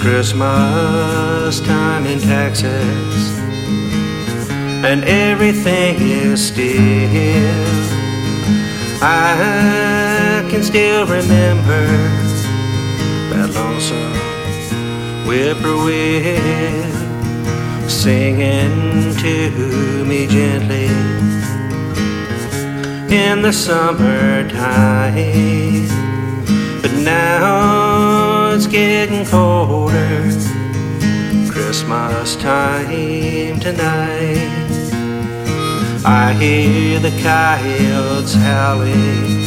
Christmas time in Texas, and everything is still. I can still remember that lonesome whippoorwill singing to me gently in the summertime. But now it's getting colder, Christmas time tonight. I hear the coyotes howling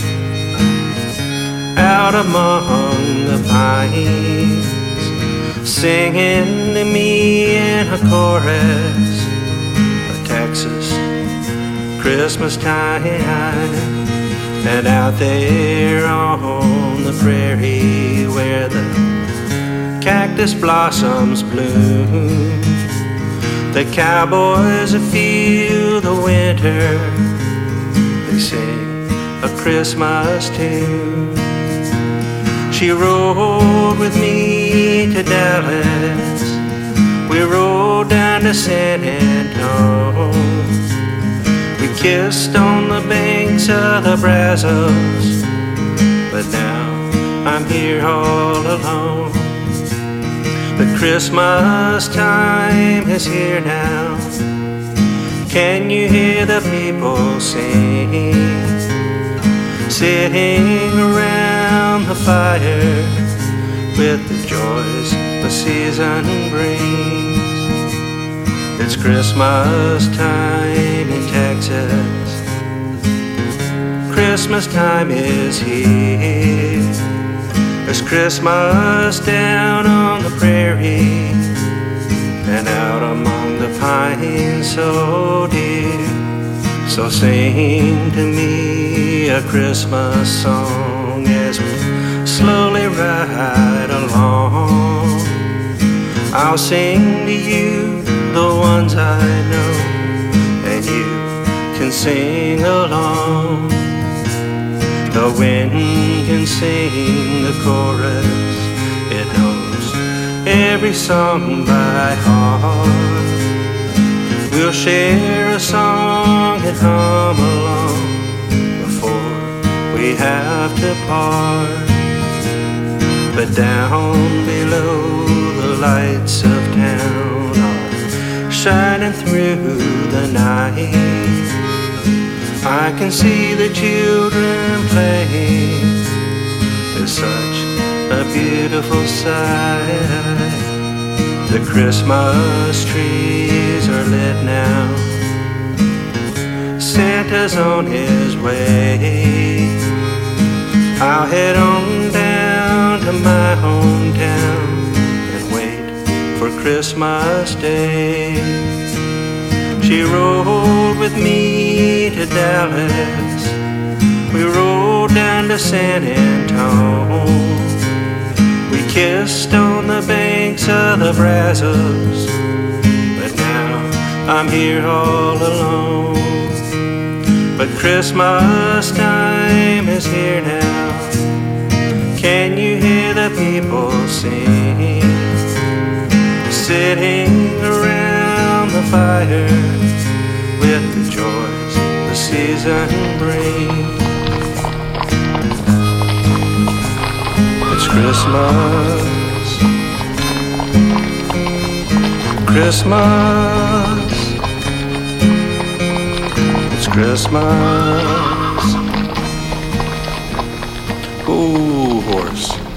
out among the pines, singing to me in a chorus, a Texas Christmas time. And out there on the prairie where the cactus blossoms bloom, the cowboys that feel the winter, they sing a Christmas tune. She rode with me to Dallas, we rode down to San Antonio, we kissed on the banks of the Brazos, but now I'm here all alone. The Christmas time is here now. Can you hear the people sing, sitting around the fire with the joys the season brings? It's Christmas time in Texas, Christmas time is here. There's Christmas down on the prairie and out among the pines so dear. So sing to me a Christmas song as we slowly ride along. I'll sing to you the ones I know, and you can sing along. The wind can sing the chorus, it knows every song by heart. We'll share a song and hum along before we have to part. But down below the lights of town are shining through the night. I can see the children playing, it's such a beautiful sight. The Christmas trees are lit now, Santa's on his way. I'll head on down to my hometown and wait for Christmas Day. She rode with me to Dallas, we rode down to San Antonio, we kissed on the banks of the Brazos, but now I'm here all alone. But Christmas time is here now. Can you hear the people sing, sitting around the fire with the joys the season brings? It's Christmas, Christmas, it's Christmas. Oh, horse.